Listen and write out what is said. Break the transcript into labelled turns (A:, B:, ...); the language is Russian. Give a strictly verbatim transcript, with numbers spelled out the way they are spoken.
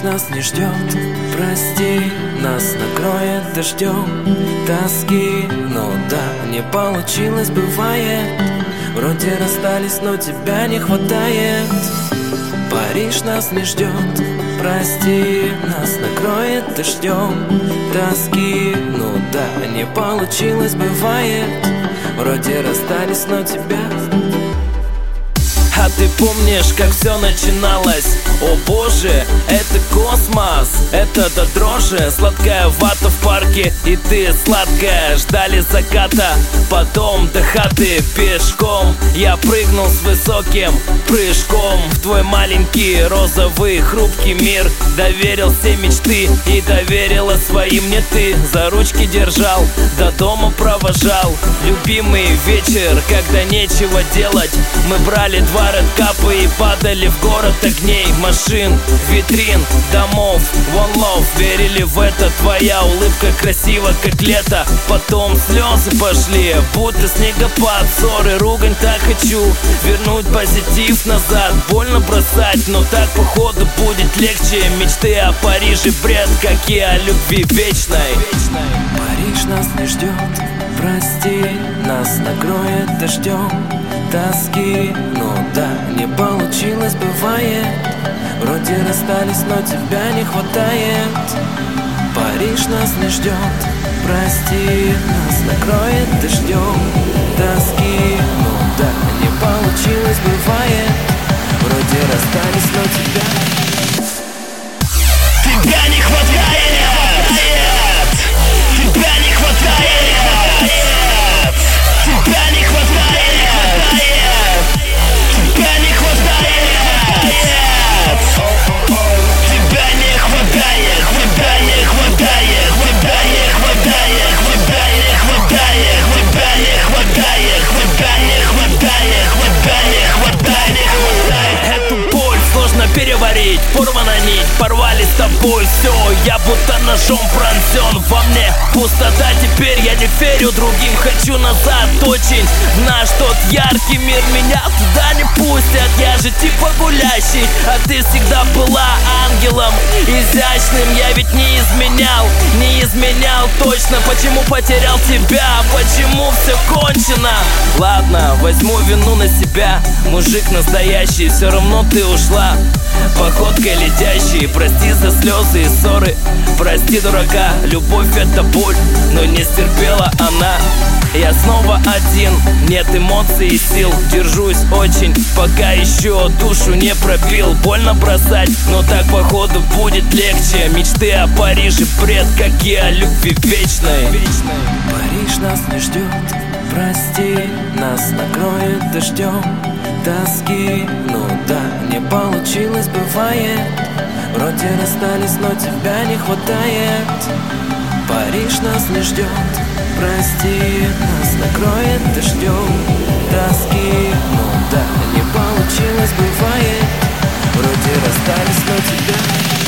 A: Париж нас не ждет, прости, нас накроет дождем тоски. Ну да, не получилось, бывает. Вроде расстались, но тебя не хватает. Париж нас не ждет, прости, нас накроет дождем тоски. Ну да, не получилось, бывает. Вроде расстались, но тебя...
B: А ты помнишь, как все начиналось? О боже, это космос, это до дрожи. Сладкая вата в парке, и ты сладкая. Ждали заката, потом до хаты пешком. Я прыгнул с высоким прыжком в твой маленький розовый хрупкий мир. Доверил все мечты и доверила свои мне ты. За ручки держал, до дома провожал. Любимый вечер, когда нечего делать, мы брали два редкапы и падали в город огней, машин, витрин, домов. One love, верили в это. Твоя улыбка красива, как лето. Потом слезы пошли, будто снегопад. Ссоры, ругань, так хочу вернуть позитив назад. Больно бросать, но так походу будет легче. Мечты о Париже бред, как и о любви вечной.
A: Париж нас не ждет, прости, нас накроет дождем тоски. Ну да, не получилось, бывает. Вроде расстались, но тебя не хватает. Париж нас не ждет, прости, нас накроет дождем тоски. Ну да, не получилось, бывает. Вроде расстались, но тебя...
C: Тебя не хватает! Тебя не хватает! Тебя не хватает! Тебя не хватает! Тебя не хватает! Тебя не хватает! Тебя не хватает! Тебя не хватает! Тебя не хватает! Тебя не хватает! Тебя не хватает! Не хватает!
B: Эту боль сложно переварить. Порвана нить, порвали с тобой все. Я будто ножом пронзен. Во мне пустота, теперь я не верю другим. Хочу назад очень в наш тот яркий мир. Меня туда не пустят, я же типа гулящий. А ты всегда была ангелом изящным. Я ведь не изменял, не изменял точно. Почему потерял тебя, почему все кончено? Ладно, возьму вину на себя. Мужик настоящий, все равно ты ушла походкой летящей. Прости за слезы и ссоры, прости дурака. Любовь это боль, но не стерпела она. Я снова один, нет эмоций и сил. Держусь очень, пока еще душу не пропил. Больно бросать, но так походу будет легче. Мечты о Париже бред, как и о любви вечной.
A: Париж нас не ждет, прости, нас накроет дождем тоски. Ну да, не получилось, бывает. Вроде расстались, но тебя не хватает. Париж нас не ждет, прости, нас накроет дождем тоски. Ну да, не получилось, бывает. Вроде расстались, но тебя...